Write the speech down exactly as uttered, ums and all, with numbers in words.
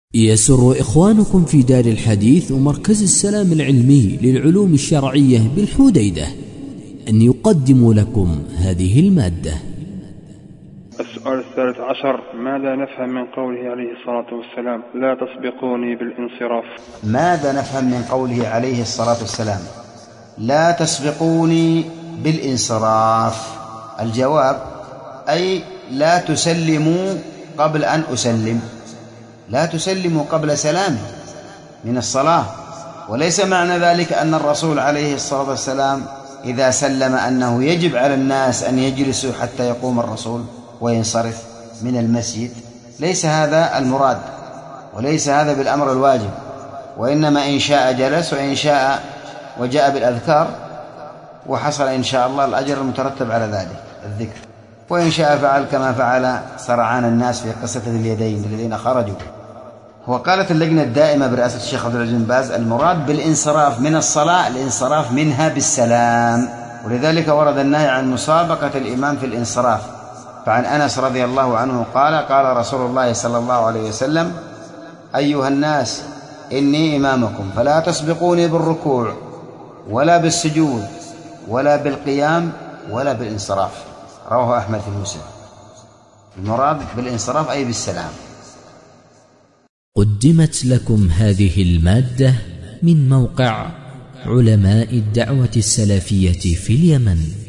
يسر إخوانكم في دار الحديث ومركز السلام العلمي للعلوم الشرعية بالحديدة أن يقدم لكم هذه المادة. السؤال الثالث عشر: ماذا نفهم من قوله عليه الصلاة والسلام لا تسبقوني بالانصراف؟ ماذا نفهم من قوله عليه الصلاة والسلام لا تسبقوني بالانصراف؟ الجواب: أي لا تسلموا قبل أن أسلم، لا تسلموا قبل سلامي من الصلاة. وليس معنى ذلك أن الرسول عليه الصلاة والسلام إذا سلم أنه يجب على الناس أن يجلسوا حتى يقوم الرسول وينصرف من المسجد، ليس هذا المراد، وليس هذا بالأمر الواجب، وإنما إن شاء جلس، وإن شاء وجاء بالأذكار وحصل إن شاء الله الأجر المترتب على ذلك الذكر، وإن شاء فعل كما فعل سرعان الناس في قصة اليدين الذين خرجوا. وقالت اللجنة الدائمة برئاسة الشيخ عبد العزيز بن باز المراد بالانصراف من الصلاة الانصراف منها بالسلام، ولذلك ورد النهي عن مسابقة الإمام في الانصراف. فعن أنس رضي الله عنه قال: قال رسول الله صلى الله عليه وسلم: أيها الناس إني إمامكم فلا تسبقوني بالركوع ولا بالسجود ولا بالقيام ولا بالانصراف. رواه أحمد في المسند. المراد بالانصراف أي بالسلام. قدمت لكم هذه المادة من موقع علماء الدعوة السلفية في اليمن.